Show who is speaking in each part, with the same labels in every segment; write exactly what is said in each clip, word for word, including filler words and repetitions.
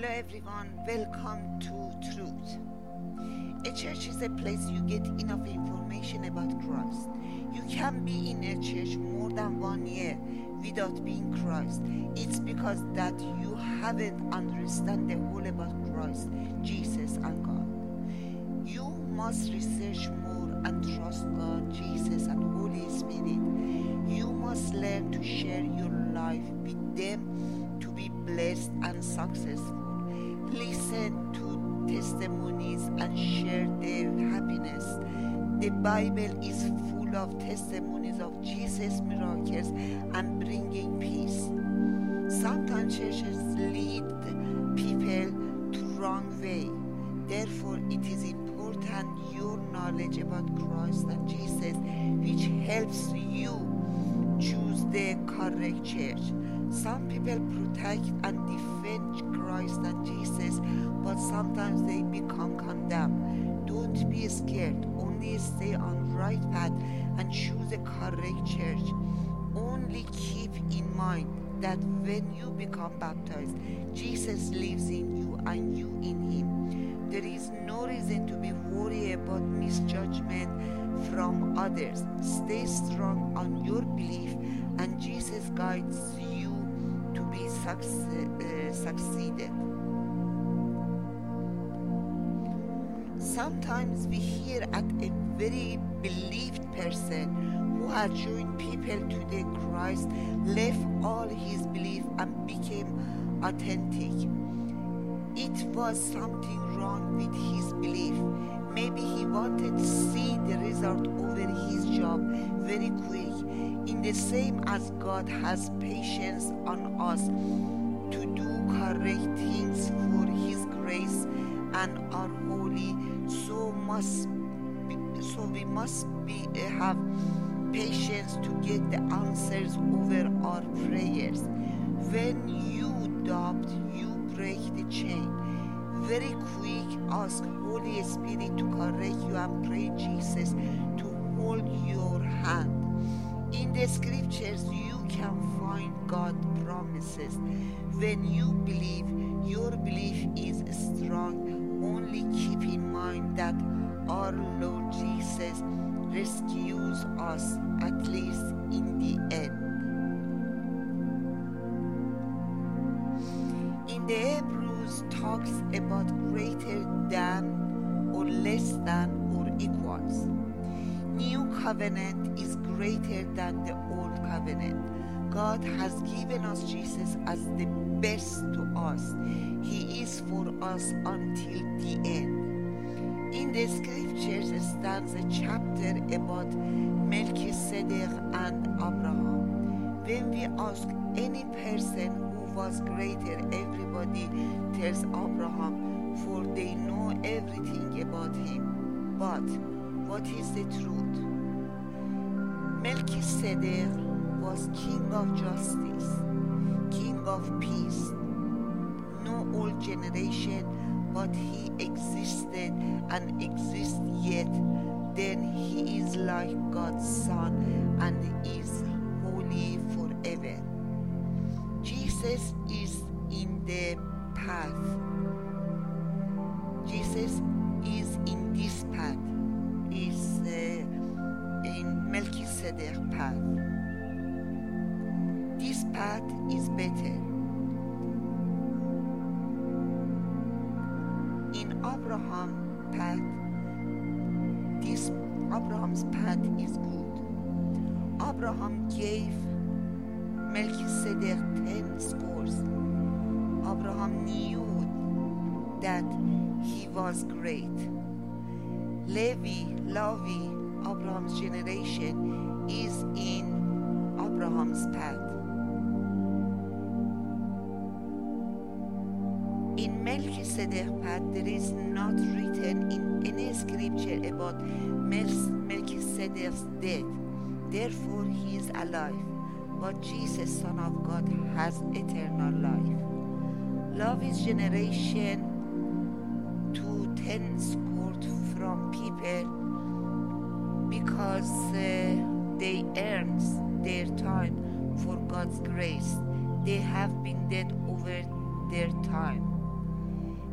Speaker 1: Hello everyone, welcome to Truth. A church is a place you get enough information about Christ. You can be in a church more than one year without being Christ. It's because that you haven't understand the whole about Christ, Jesus and God. You must research more and trust God, Jesus and Holy Spirit. You must learn to share your life with them to be blessed and successful. Listen to testimonies and share their happiness. The Bible is full of testimonies of Jesus' miracles and bringing peace. Sometimes churches lead people to wrong way. Therefore, it is important your knowledge about Christ and Jesus, which helps you choose the correct church. Some people protect and defend Christ and Jesus, but sometimes they become condemned. Don't be scared. Only stay on right path and choose a correct church. Only keep in mind that when you become baptized, Jesus lives in you and you in him. There is no reason to be worried about misjudgment from others. Stay strong on your belief and Jesus guides you to be succeed, uh, succeeded. Sometimes we hear at a very believed person who had joined people to the Christ, left all his belief and became authentic. It was something wrong with his belief. Maybe he wanted to see the result over his job very quick. In the same as God has patience on us to do correct things for his grace and are holy, so must be, so we must be uh, have patience to get the answers over our prayers. When you doubt, you break the chain. Very quick, ask Holy Spirit to correct you and pray Jesus to hold your hand. In the scriptures, you can find God promises. When you believe, your belief is strong. Only keep in mind that our Lord Jesus rescues us, at least in the end. In the Hebrews talks about greater than or less than or equals. New covenant is greater than the old covenant. God has given us Jesus as the best to us. He is for us until the end. In the scriptures stands a chapter about Melchizedek and Abraham. When we ask any person who was greater, everybody tells Abraham, for they know everything about him. But what is the truth? Melchizedek was king of justice, king of peace. No old generation, but he existed and exists yet. Then he is like God's son and is holy forever. Jesus is in the path. Jesus is in this path. Is uh, in Melchizedek's path. This path is better. In Abraham's path, this Abraham's path is good. Abraham gave Melchizedek ten scores. Abraham knew that he was great. Levi, Levi, Abraham's generation, is in Abraham's path. In Melchizedek's path, there is not written in any scripture about Melchizedek's death. Therefore, he is alive. But Jesus, Son of God, has eternal life. Levi's generation to ten scored from people because uh, they earned their time for God's grace. They have been dead over their time.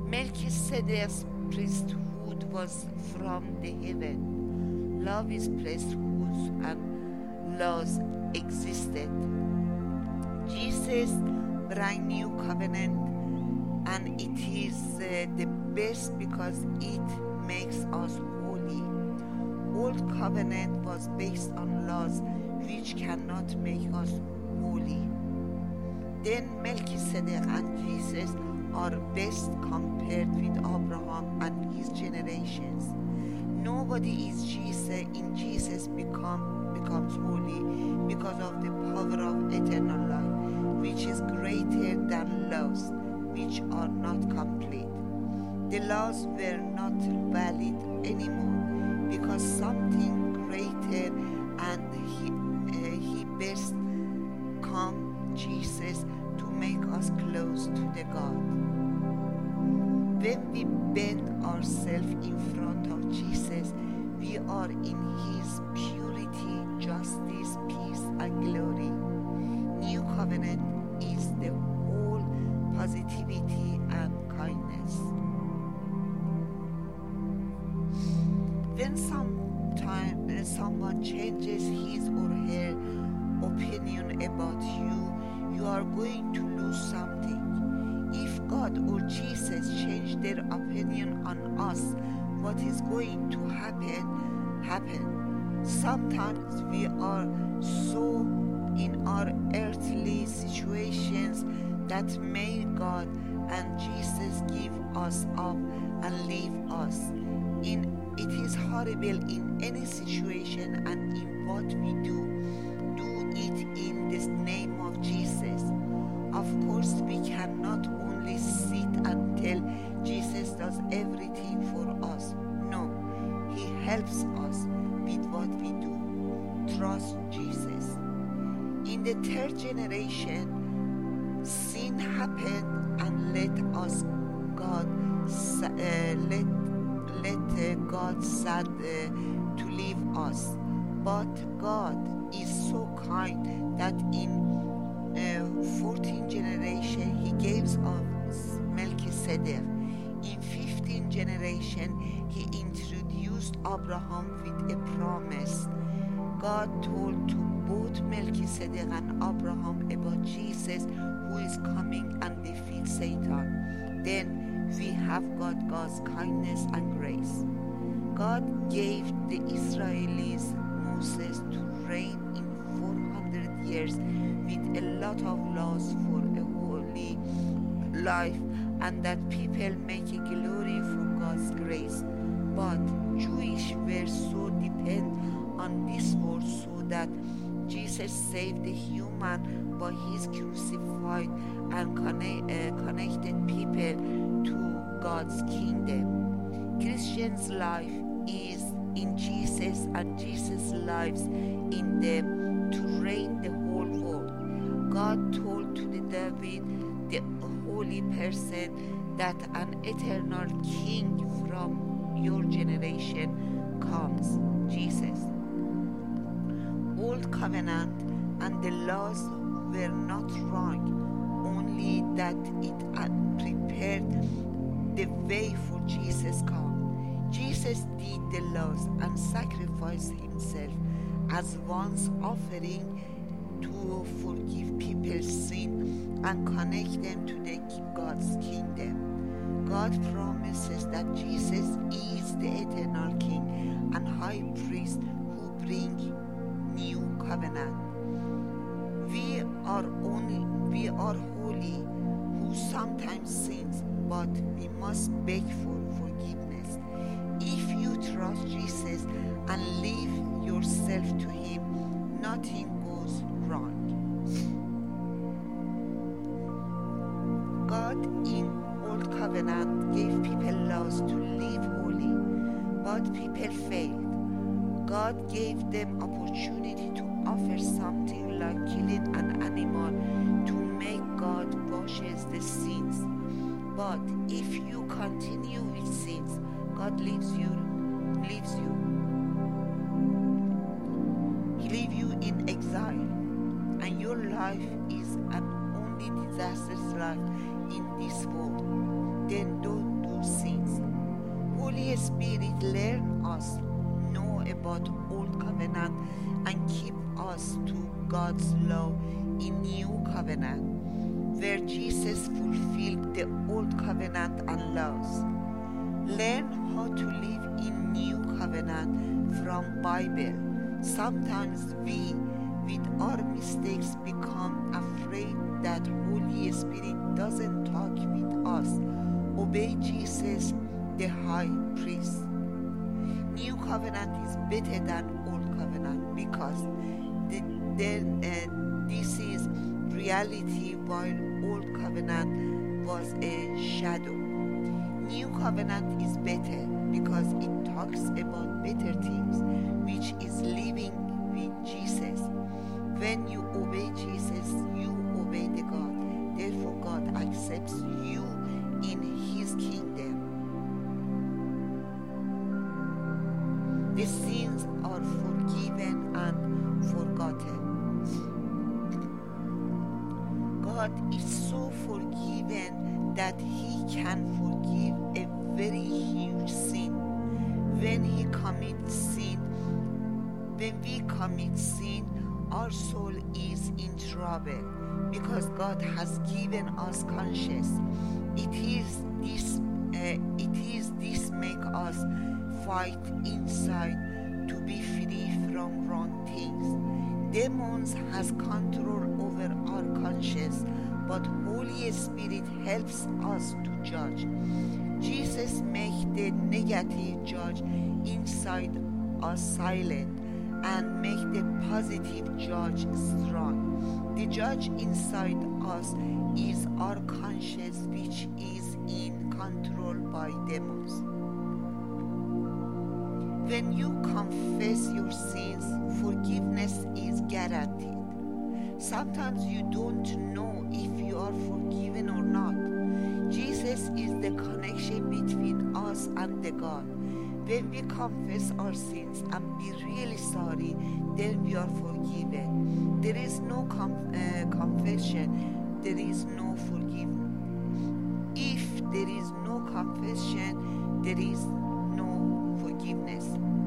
Speaker 1: Melchizedek's priesthood was from the heaven. Love is priesthoods and laws existed. Jesus brought new covenant, and it is uh, the best because it makes us holy. Old covenant was based on laws which cannot make us holy. Then Melchizedek and Jesus are best compared with Abraham and his generations. Nobody is Jesus in Jesus become becomes holy because of the power of eternal life, which is greater than laws, which are not complete. The laws were not valid anymore because something greater and he, uh, he best come, Jesus, to make us close to the God. When we bend ourselves in front of Jesus, we are in his purity, justice, peace, and glory. New covenant is the whole positivity and kindness. When sometime, uh, someone changes his or her opinion about you, you are going to lose something. If God or Jesus change their opinion on us, what is going to happen, happen. Sometimes we are so in our earthly situations that may God and Jesus give us up and leave us. In it is horrible in any situation, and in what we do, do it in the name of Jesus. Of course, we cannot only sit and tell Jesus does everything for us. No, he helps us with what we do. Trust Jesus. In the third generation, sin happened and let us God uh, let let uh, God sad uh, to leave us. But God is so kind that in uh, fourteenth generation he gave us Melchizedek. In fifteenth generation he introduced Abraham with a promise. God told to both Melchizedek and Abraham about Jesus who is coming and defeat Satan. Then we have got God's kindness and grace. God gave the Israelis Moses to reign in four hundred years with a lot of laws for a holy life, and that people make a glory for God's grace. But Jewish were so dependent on this word so that Jesus saved the human by his crucified and connect, uh, connected people to God's kingdom. Christians' life is in Jesus, and Jesus' lives in them to reign the whole world. God told to the David, the holy person, that an eternal king from your generation comes, Jesus. Old covenant and the laws were not wrong, only that it had prepared the way for Jesus come. Jesus did the laws and sacrificed himself as once offering to forgive people's sin and connect them to the God's kingdom. God promises that Jesus is the eternal King and High Priest who brings new covenant. We are only we are holy who sometimes sins, but we must beg for forgiveness. If you trust Jesus and leave yourself to him, nothing goes wrong. God in Old Covenant gave people laws to live holy, but people failed. God gave them opportunity to offer something like killing an animal to make God washes the sins. But if you continue with sins, God leaves you, leaves you. He leaves you in exile, and your life is an only disastrous life in this world. Then do, our sins. Holy Spirit, learn us, know about Old Covenant, and keep us to God's law in New Covenant, where Jesus fulfilled the Old Covenant and laws. Learn how to live in New Covenant from Bible. Sometimes we, with our mistakes, become afraid that Holy Spirit doesn't talk with us. Obey Jesus, the High Priest. New Covenant is better than Old Covenant because the, the, uh, this is reality, while Old Covenant was a shadow. New Covenant is better because it talks about better things, which is living with Jesus. When you obey Jesus, you obey the God. Therefore, God accepts you in His kingdom. The sins are forgiven and forgotten. God is so forgiven that He can forgive a very huge sin. When He commits sin, when we commit sin, our soul is in trouble because God has given us conscience. It is this, uh, it is this make us fight inside to be free from wrong things. Demons has control over our conscience, but Holy Spirit helps us to judge. Jesus makes the negative judge inside us silent and make the positive judge strong. The judge inside us is our conscience, which is in control by demons. When you confess your sins, forgiveness is guaranteed. Sometimes you don't know if you are forgiven or not. Jesus is the connection between us and the God. When we confess our sins and be really sorry, then we are forgiven. There is no com- uh, confession, there is no forgiveness. If there is no confession, there is no forgiveness.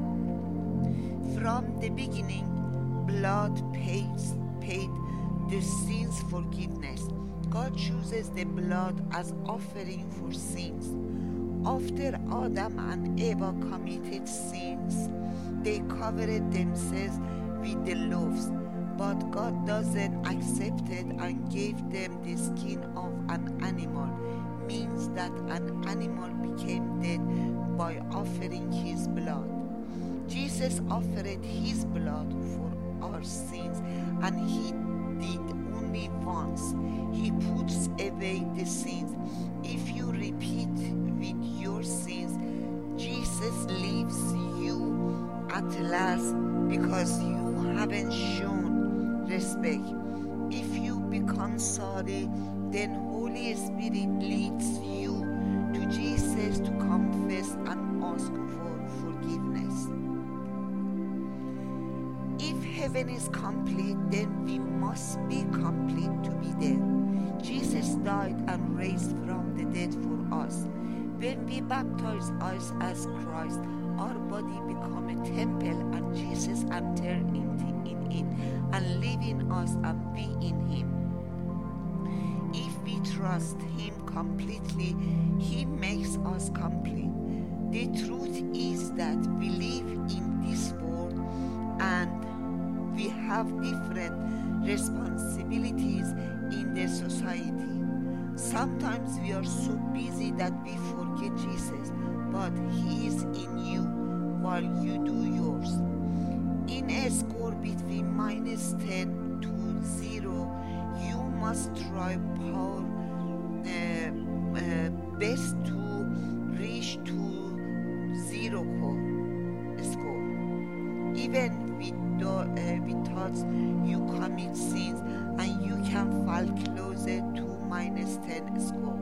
Speaker 1: From the beginning, blood pays, paid the sins forgiveness. God chooses the blood as offering for sins. After Adam and Eva committed sins, they covered themselves with the loaves, but God doesn't accept it and gave them the skin of an animal. Means that an animal became dead by offering His blood. Jesus offered His blood for our sins, and He did only once. He puts away the sins. If you repeat with your sins, Jesus leaves you at last because you haven't shown respect. If you become sorry, then Holy Spirit leads you to Jesus to confess and ask for forgiveness. If heaven is complete, then we must be complete to be there. Jesus died and raised from the dead for us. When we baptize us as Christ, our body become a temple and Jesus enter into in it and live in us and be in Him. If we trust Him completely, He makes us complete. The truth is that we live in this world and we have different responsibilities in the society. Sometimes we are so busy that we forget Jesus, but He is in you while you do yours. In a score between minus ten to zero, you must try power uh, uh, best to reach to zero score. Even with, the, uh, with thoughts, you commit sins and you can fall closer to minus ten score.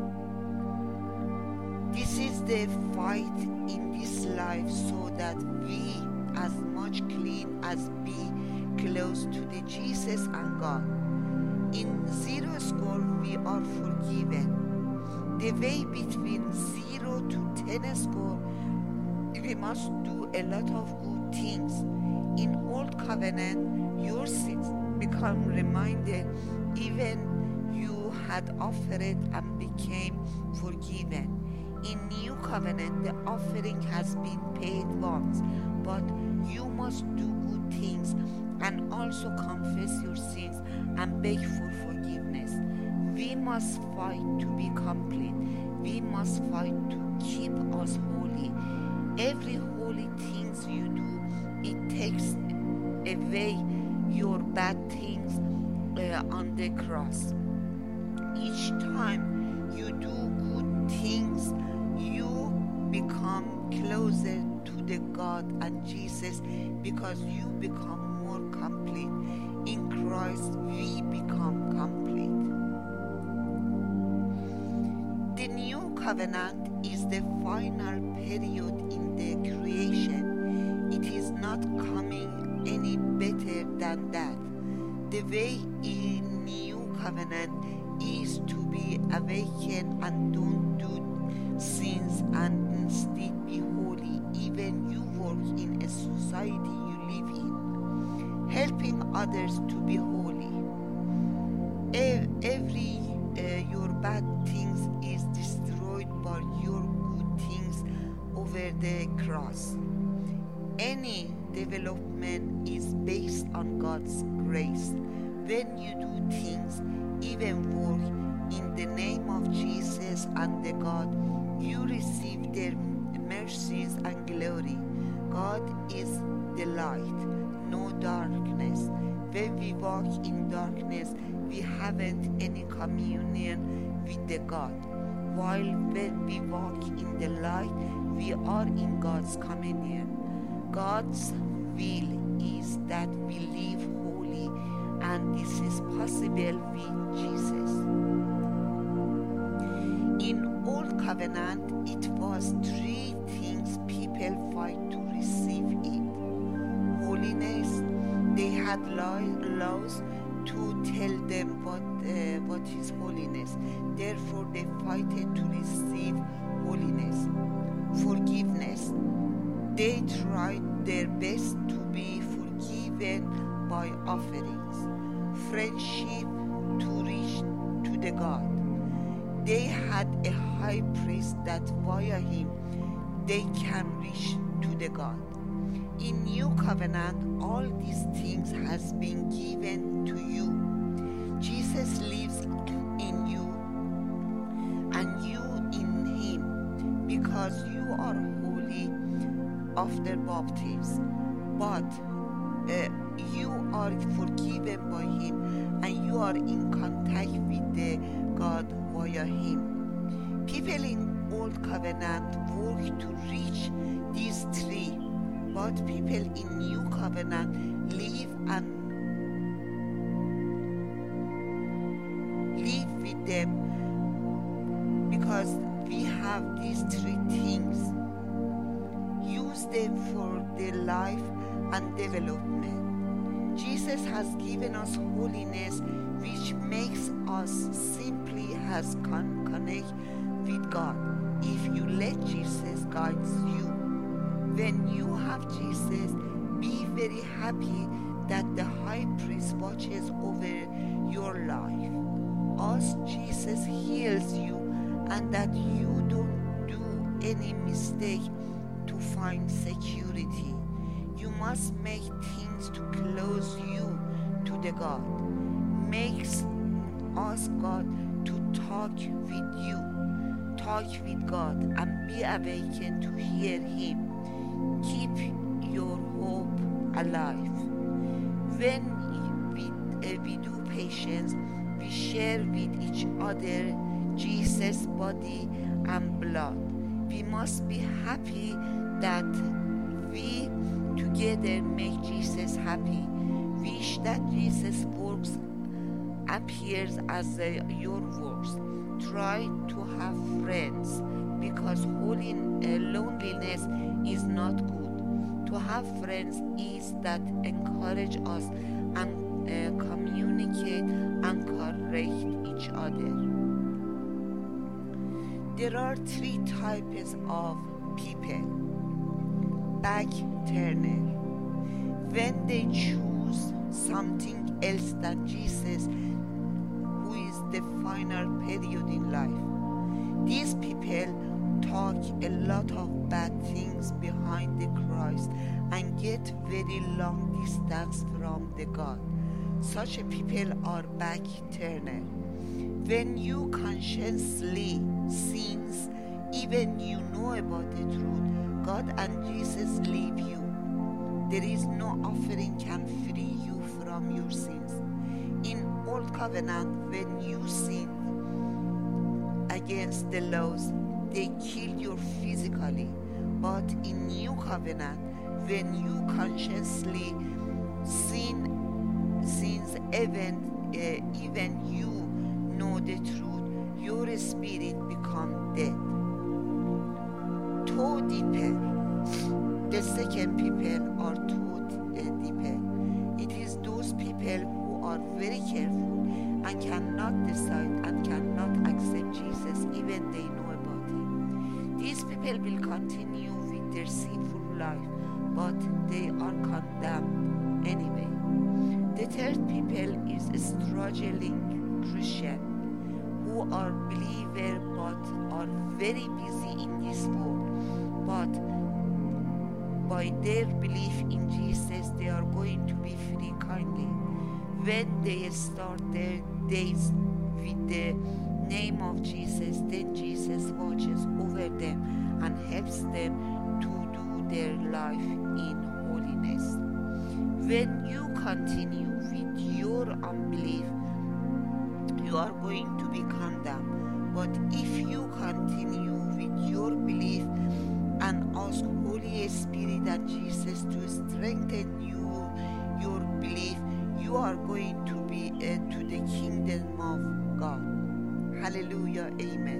Speaker 1: This is the fight in this life so that we as much clean as be close to the Jesus and God. In zero score we are forgiven. The way between zero to ten score, we must do a lot of good things. In Old Covenant, your sins become reminded, even you had offered and became forgiven. In New Covenant, the offering has been paid once, but you must do good things and also confess your sins and beg for forgiveness. We must fight to be complete. We must fight to keep us holy. Every holy things you do, it takes away your bad things uh, on the cross. Each time you do good things, you become closer to the God and Jesus, because you become more complete. In Christ, we become complete. The new covenant is the final period in the creation. It is not coming any better than that. The way in new covenant is to be awakened and don't do sins and instead be holy. Even you work in a society you live in, helping others to be holy. Every uh, your bad things is destroyed by your good things over the cross. Any development is based on God's grace. When you do things, even work in the name of Jesus and the God, you receive their mercies and glory. God is the light, no darkness. When we walk in darkness, we haven't any communion with the God. While when we walk in the light, we are in God's communion. God's will is that we live holy, and this is possible with Jesus. In Old Covenant, it was three things people fight to receive it. Holiness, they had laws to tell them what uh, what is holiness. Therefore, they fighted to receive holiness. Forgiveness, they tried their best to be forgiven by offerings. Friendship, to reach to the God. They had a high priest that via him they can reach to the God. In New Covenant, all these things has been given to you. Jesus lives in you and you in him, because you are holy after baptism, but uh, you are forgiven by him and you are in contact with the God via him. People in Old Covenant work to reach these three, but people in New Covenant live and live with them, because we have these three things. Use them for their life and development. Jesus has given us holiness, which makes us simply has con- connect with God. If you let Jesus guide you, when you have Jesus, be very happy that the high priest watches over your life. Ask Jesus heals you and that you don't do any mistake to find security. You must make things to close you to the God. Makes ask God to talk with you. Talk with God and be awakened to hear him. Keep your hope alive. When we, uh, we do patience, we share with each other Jesus' body and blood. We must be happy that we together make Jesus happy. Wish that Jesus' works appears as uh, your works. Try to have friends, because holy, uh, loneliness is not good. To have friends is that encourage us and uh, communicate and correct each other. There are three types of people. Back turner, when they choose something else than Jesus, who is the final period in life. These people talk a lot of bad things behind the Christ and get very long distance from the God. Such a people are back turner. When you consciously sins, even you know about the truth, God and Jesus leave you. There is no offering can free you from your sins. In Old Covenant, when you sin against the laws, they kill you physically. But in New Covenant, when you consciously sin, sins, even uh, even you know the truth, your spirit become dead. Toe deeper. The second people are toe deeper. It is those people who are very careful and cannot decide and cannot accept Jesus even they know about him. These people will continue with their sinful life, but they are condemned anyway. The third people is struggling Christian who are believer but are very busy in this world, but by their belief in Jesus they are going to be free kindly. When they start their days with the name of Jesus, then Jesus watches over them and helps them to do their life in holiness. When you continue with your unbelief, you are going to be condemned. But if you continue with your belief and ask Holy Spirit and Jesus to strengthen you, your belief, you are going to be uh, to the kingdom of God. Hallelujah. Amen.